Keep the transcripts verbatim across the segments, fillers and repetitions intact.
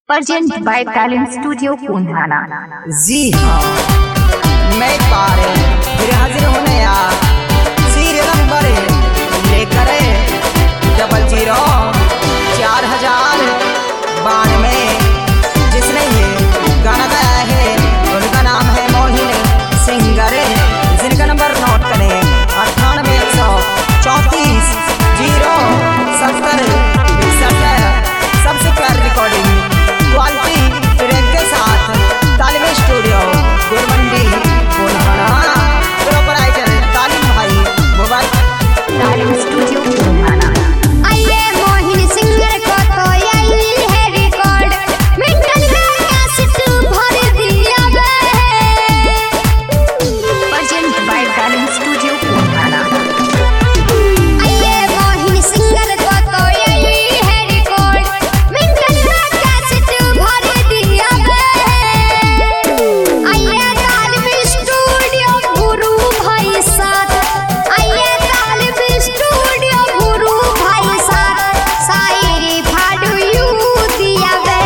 Present by talent studio Kundhana. जी हाँ, मैं एक बार फिर हाजिर होने या सीरियल नंबर लेकर डबल जीरो चार हजार बानवे जिसने ये गाना गाया है उनका नाम है मोहिन सिंगर, जिनका नंबर नोट करें अट्ठानवे एक सौ चौंतीस जीरो सत्तर इकसठ। सबसे प्यार रिकॉर्डिंग क्वालिटी ट्रैक के साथ तालिम स्टूडियो गुरमंडी कुंधाना। प्रोपराइटर तालिम भाई मोबाइल तालिम स्टूडियो कुंधाना। आइए मोहिन सिंगर को तो यही है रिकॉर्ड, मिंटन का कैसेट भर दिया है। Present by talent studio Kundhana. आइए मोहिन सिंगर को तो यही है रिकॉर्ड, मिंटन का कैसेट भर दिया है। आइए तालिम स्टूडियो गुरु भाई साथ, आइए तालिम स्टूडियो गुरु भाई साथ, शायरी फाड़ू यू दिया वे,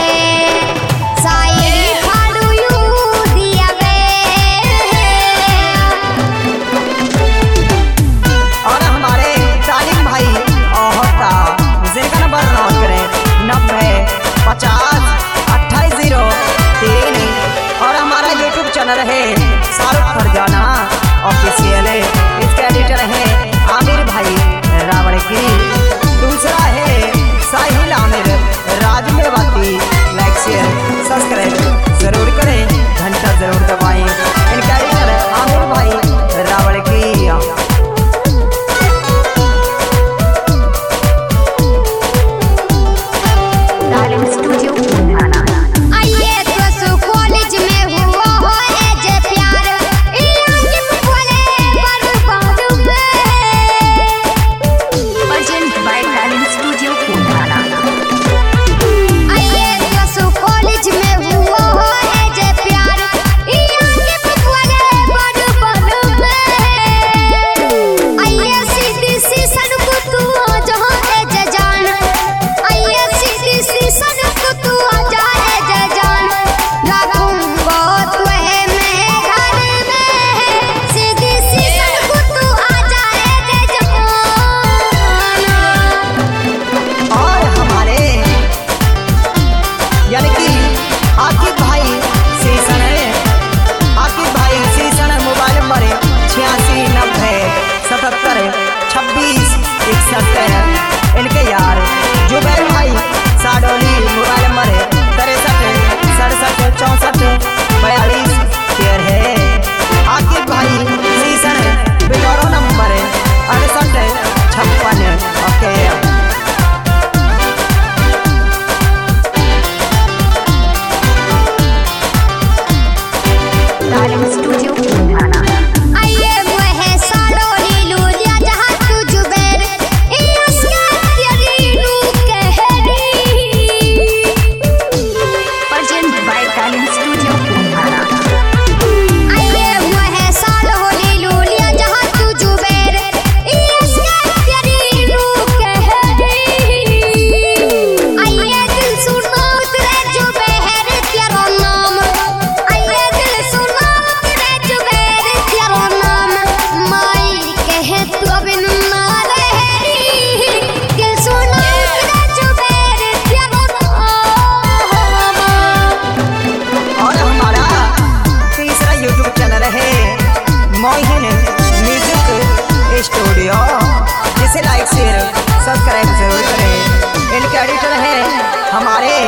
शायरी फाड़ू यू दिया वे। और हमारे तालिम भाई ओहता जिनका नंबर नोट करें नब्बे पचास अट्ठाईस जीरो तीन। और हमारा यूट्यूब चैनल है शाहरुख फरजाना ऑफिशियल, इसके एडिटर है आमिर भाई रावण की। दूसरा है Sahil Aamir Raj Mewati. Like share subscribe जरूर करें, घंटा जरूर दबाएं। इनका एडिटर आमिर भाई रावण की। तालिम स्टूडियो कुंधाना। आइए तो कॉलेज में हुआ हो जे प्यार, इलाके में बोले बर्बाद में। Present by talent studio Kundhana. आइए तो कॉलेज में हुआ हो जे प्यार, इलाके में बोले बर्बाद में। आइए सीधी सी सड़क तू जहां है जे जान, आइए सीधी सी सड़क तू जा है जे जान। राखूंगा तुहे मैं घर में, सीधी सी सड़क तू आ जाए जे जान। और हमारे यानी कि आकिब भाई सीसन है, आकिब भाई सीसन मोबाइल नंबर छियासी नब्बे सतहत्तर छब्बीस इकसठ। इनके यार जुबैर भाई साडोली मोबाइल नंबर तिरसठ सड़सठ चौंसठ बयालीस तेरह है। आकिब भाई सीसन बिलोरो नंबर अड़सठ छप्पन। ओके तालिम स्टूडियो कुंधाना। आइए वह साड़ो लीलू लिया जहाँ तू जुबैर, इसके तेरी नू कहरी। Present by talent studio Kundhana. आइए वह साड़ो लीलू लिया जहाँ तू जुबैर, इसके तेरी नू कहरी। आइए दिल सुनो तेरे जुबैर तेरा नाम, आइए दिल सुनो तेरे जुबैर तेरा नाम। माई कहे तू बिन ना रहरी, दिल सुनो तेरे जुबैर तेरा नाम। और हमारा तीसरा यूट्यूब चैनल है मोहिन म्यूजिक स्टूडियो, जिसे लाइक शेयर सब्सक्राइब जरूर करें। इनके एडिटर है हमारे